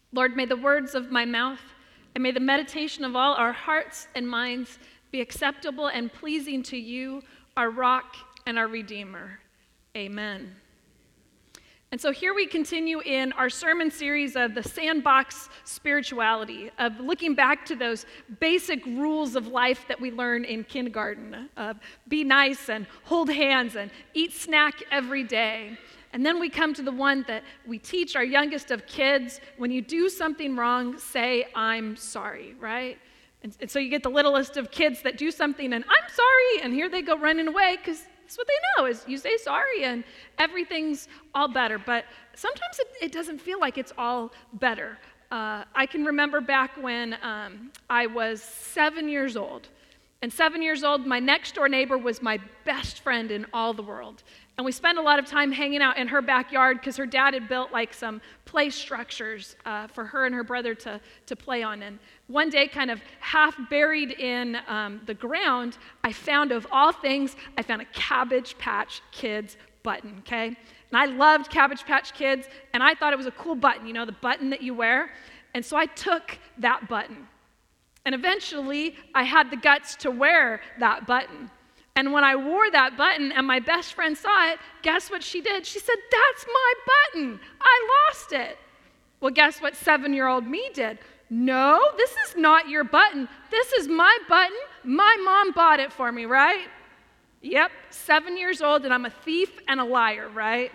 Lord, may the words of my mouth and may the meditation of all our hearts and minds be acceptable and pleasing to you, our rock and our Redeemer. Amen. And so here we continue in our sermon series of the sandbox spirituality, of looking back to those basic rules of life that we learn in kindergarten, of be nice and hold hands and eat snack every day. And then we come to the one that we teach our youngest of kids: when you do something wrong, say, I'm sorry, right? And so you get the littlest of kids that do something and I'm sorry, and here they go running away because that's what they know is you say sorry and everything's all better. But sometimes it doesn't feel like it's all better. I can remember back when I was 7 years old. And 7 years old, my next door neighbor was my best friend in all the world. And we spent a lot of time hanging out in her backyard because her dad had built like some play structures for her and her brother to play on. And one day, kind of half buried in the ground, I found, of all things, I found a Cabbage Patch Kids button, okay? And I loved Cabbage Patch Kids, and I thought it was a cool button, you know, the button that you wear. And so I took that button. And eventually, I had the guts to wear that button. And when I wore that button and my best friend saw it, guess what she did? She said, "That's my button. I lost it." Well, guess what 7-year-old me did? "No, this is not your button. This is my button. My mom bought it for me," right? Yep, 7 years old, and I'm a thief and a liar, right?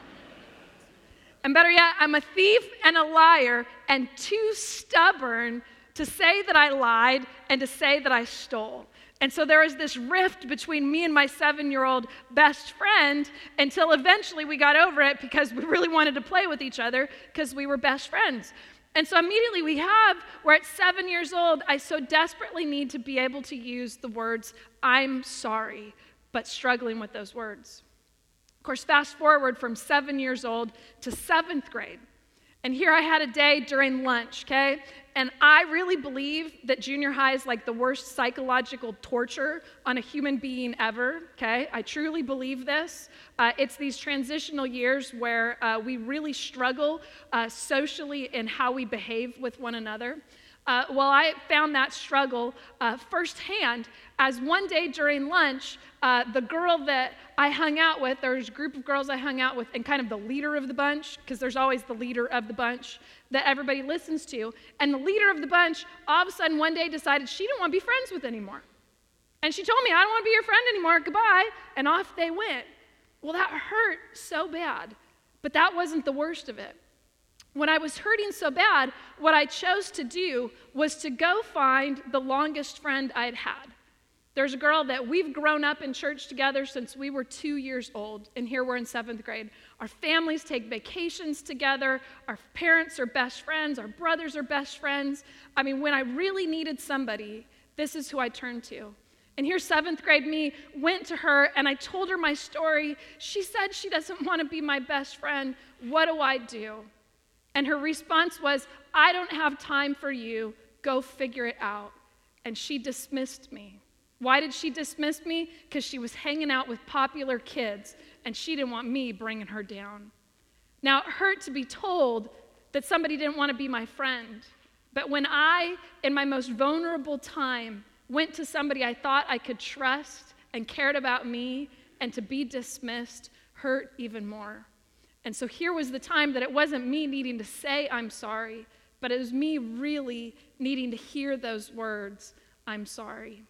And better yet, I'm a thief and a liar and too stubborn to say that I lied and to say that I stole. And so there was this rift between me and my 7-year-old best friend until eventually we got over it because we really wanted to play with each other because we were best friends. And so immediately we're at 7 years old, I so desperately need to be able to use the words, I'm sorry, but struggling with those words. Of course, fast forward from 7 years old to 7th grade. And here I had a day during lunch, okay? And I really believe that junior high is like the worst psychological torture on a human being ever, okay? I truly believe this. It's these transitional years where we really struggle socially in how we behave with one another. Well, I found that struggle firsthand as one day during lunch, the girl that I hung out with, there's a group of girls I hung out with, and kind of the leader of the bunch, because there's always the leader of the bunch that everybody listens to, and the leader of the bunch all of a sudden one day decided she didn't want to be friends with anymore. And she told me, "I don't want to be your friend anymore, goodbye," and off they went. Well, that hurt so bad, but that wasn't the worst of it. When I was hurting so bad, what I chose to do was to go find the longest friend I'd had. There's a girl that we've grown up in church together since we were 2 years old, and here we're in 7th grade. Our families take vacations together. Our parents are best friends. Our brothers are best friends. I mean, when I really needed somebody, this is who I turned to. And here 7th grade me went to her, and I told her my story. She said she doesn't want to be my best friend. What do I do? And her response was, "I don't have time for you. Go figure it out." And she dismissed me. Why did she dismiss me? Because she was hanging out with popular kids, and she didn't want me bringing her down. Now, it hurt to be told that somebody didn't want to be my friend. But when I, in my most vulnerable time, went to somebody I thought I could trust and cared about me, and to be dismissed hurt even more. And so here was the time that it wasn't me needing to say I'm sorry, but it was me really needing to hear those words, I'm sorry.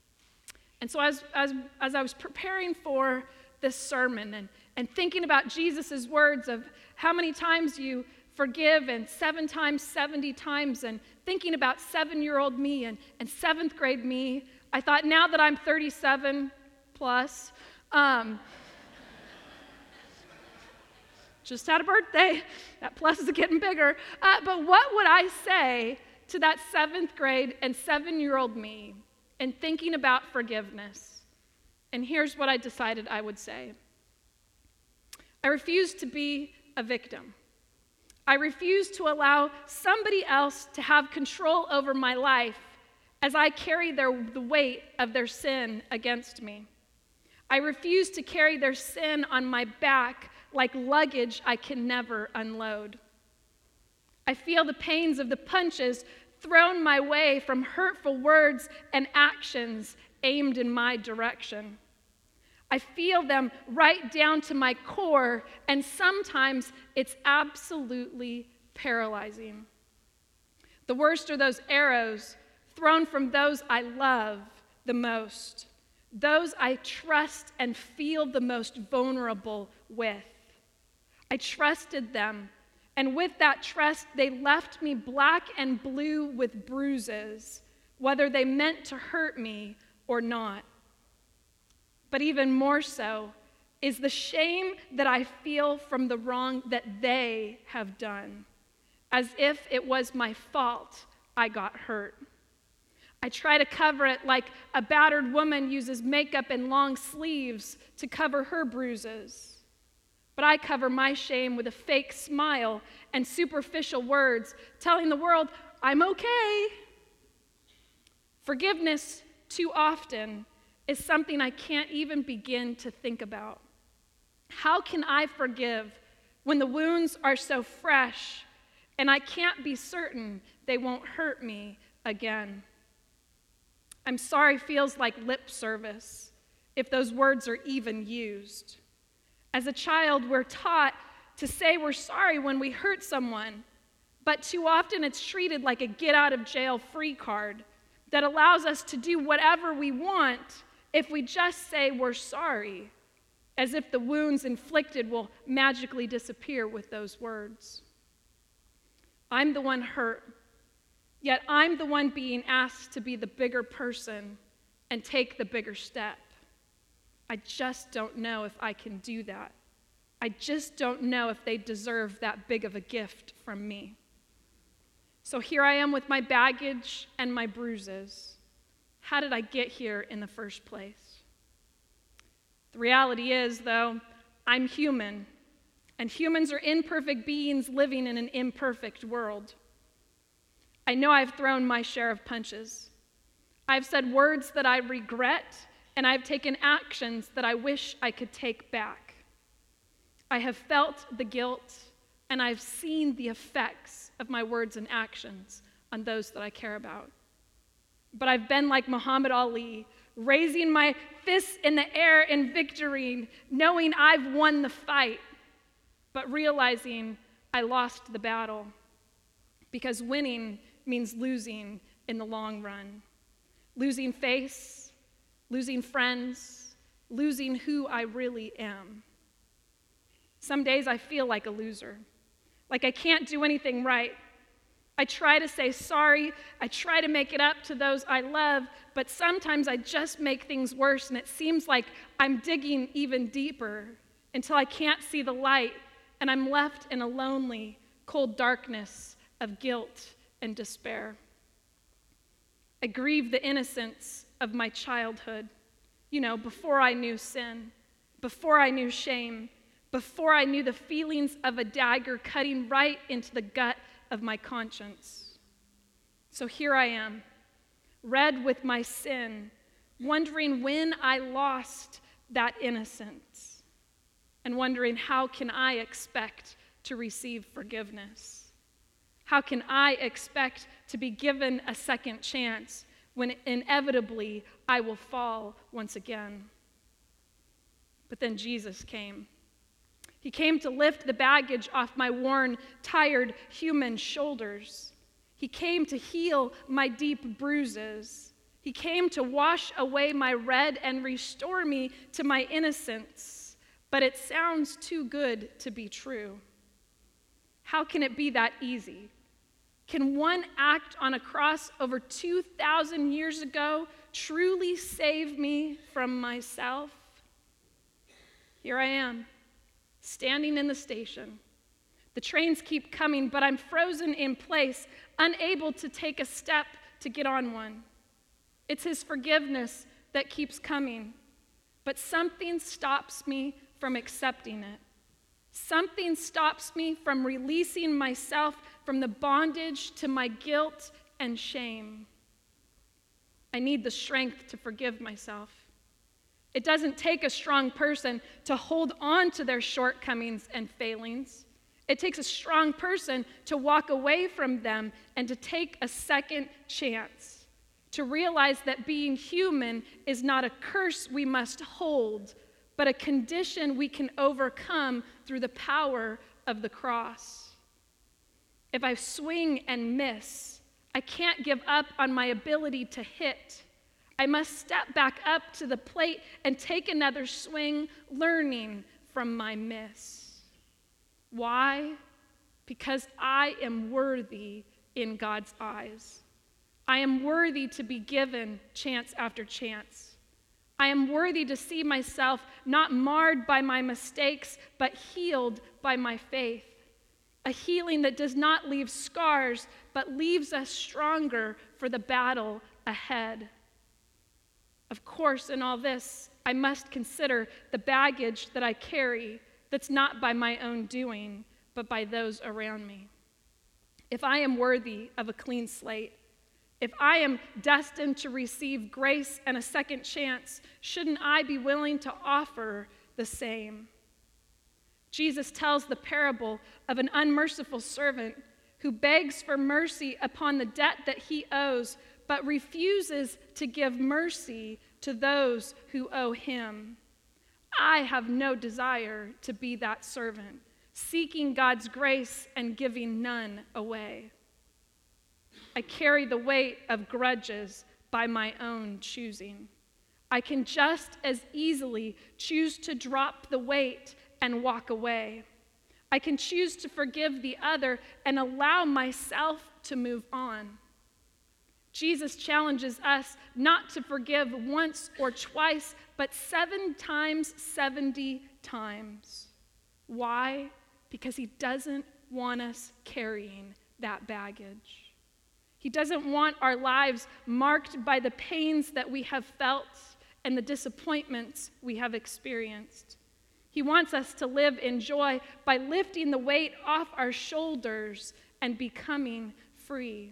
And so as I was preparing for this sermon and thinking about Jesus' words of how many times you forgive and 7 times, 70 times, and thinking about 7-year-old me and 7th grade me, I thought now that I'm 37 plus, just had a birthday. That plus is getting bigger. But what would I say to that 7th grade and 7-year-old me in thinking about forgiveness? And here's what I decided I would say. I refuse to be a victim. I refuse to allow somebody else to have control over my life as I carry the weight of their sin against me. I refuse to carry their sin on my back like luggage I can never unload. I feel the pains of the punches thrown my way from hurtful words and actions aimed in my direction. I feel them right down to my core, and sometimes it's absolutely paralyzing. The worst are those arrows thrown from those I love the most, those I trust and feel the most vulnerable with. I trusted them, and with that trust, they left me black and blue with bruises, whether they meant to hurt me or not. But even more so is the shame that I feel from the wrong that they have done, as if it was my fault I got hurt. I try to cover it like a battered woman uses makeup and long sleeves to cover her bruises. But I cover my shame with a fake smile and superficial words, telling the world I'm okay. Forgiveness, too often, is something I can't even begin to think about. How can I forgive when the wounds are so fresh and I can't be certain they won't hurt me again? I'm sorry feels like lip service, if those words are even used. As a child, we're taught to say we're sorry when we hurt someone, but too often it's treated like a get-out-of-jail-free card that allows us to do whatever we want if we just say we're sorry, as if the wounds inflicted will magically disappear with those words. I'm the one hurt, yet I'm the one being asked to be the bigger person and take the bigger step. I just don't know if I can do that. I just don't know if they deserve that big of a gift from me. So here I am with my baggage and my bruises. How did I get here in the first place? The reality is, though, I'm human, and humans are imperfect beings living in an imperfect world. I know I've thrown my share of punches. I've said words that I regret, and I've taken actions that I wish I could take back. I have felt the guilt, and I've seen the effects of my words and actions on those that I care about. But I've been like Muhammad Ali, raising my fists in the air in victory, knowing I've won the fight, but realizing I lost the battle, because winning means losing in the long run. Losing face, losing friends, losing who I really am. Some days I feel like a loser, like I can't do anything right. I try to say sorry, I try to make it up to those I love, but sometimes I just make things worse, and it seems like I'm digging even deeper until I can't see the light, and I'm left in a lonely, cold darkness of guilt and despair. I grieve the innocence of my childhood, before I knew sin, before I knew shame, before I knew the feelings of a dagger cutting right into the gut of my conscience. So here I am, red with my sin, wondering when I lost that innocence, and wondering how can I expect to receive forgiveness? How can I expect to be given a second chance when inevitably I will fall once again? But then Jesus came. He came to lift the baggage off my worn, tired human shoulders. He came to heal my deep bruises. He came to wash away my red and restore me to my innocence. But it sounds too good to be true. How can it be that easy? Can one act on a cross over 2,000 years ago truly save me from myself? Here I am, standing in the station. The trains keep coming, but I'm frozen in place, unable to take a step to get on one. It's his forgiveness that keeps coming, but something stops me from accepting it. Something stops me from releasing myself from the bondage to my guilt and shame. I need the strength to forgive myself. It doesn't take a strong person to hold on to their shortcomings and failings. It takes a strong person to walk away from them and to take a second chance, to realize that being human is not a curse we must hold, but a condition we can overcome through the power of the cross. If I swing and miss, I can't give up on my ability to hit. I must step back up to the plate and take another swing, learning from my miss. Why? Because I am worthy in God's eyes. I am worthy to be given chance after chance. I am worthy to see myself not marred by my mistakes, but healed by my faith. A healing that does not leave scars, but leaves us stronger for the battle ahead. Of course, in all this, I must consider the baggage that I carry that's not by my own doing, but by those around me. If I am worthy of a clean slate, if I am destined to receive grace and a second chance, shouldn't I be willing to offer the same? Jesus tells the parable of an unmerciful servant who begs for mercy upon the debt that he owes, but refuses to give mercy to those who owe him. I have no desire to be that servant, seeking God's grace and giving none away. I carry the weight of grudges by my own choosing. I can just as easily choose to drop the weight and walk away. I can choose to forgive the other and allow myself to move on. Jesus challenges us not to forgive once or twice, but 7 times, 70 times. Why? Because he doesn't want us carrying that baggage. He doesn't want our lives marked by the pains that we have felt and the disappointments we have experienced. He wants us to live in joy by lifting the weight off our shoulders and becoming free.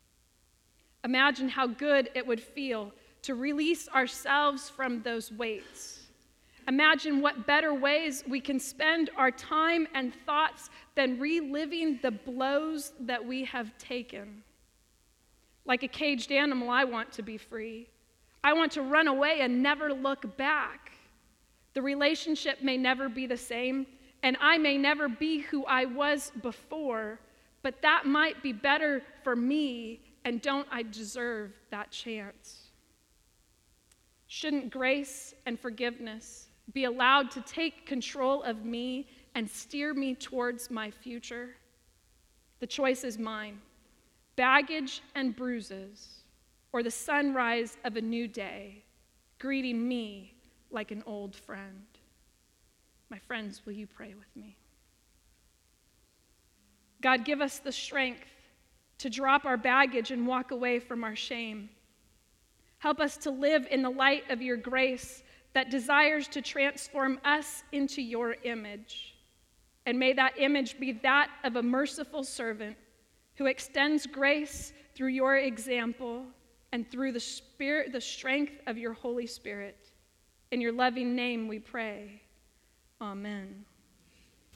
Imagine how good it would feel to release ourselves from those weights. Imagine what better ways we can spend our time and thoughts than reliving the blows that we have taken. Like a caged animal, I want to be free. I want to run away and never look back. The relationship may never be the same, and I may never be who I was before, but that might be better for me, and don't I deserve that chance? Shouldn't grace and forgiveness be allowed to take control of me and steer me towards my future? The choice is mine. Baggage and bruises, or the sunrise of a new day, greeting me like an old friend. My friends, will you pray with me? God, give us the strength to drop our baggage and walk away from our shame. Help us to live in the light of your grace that desires to transform us into your image. And may that image be that of a merciful servant who extends grace through your example and through the strength of your Holy Spirit. In your loving name we pray. Amen.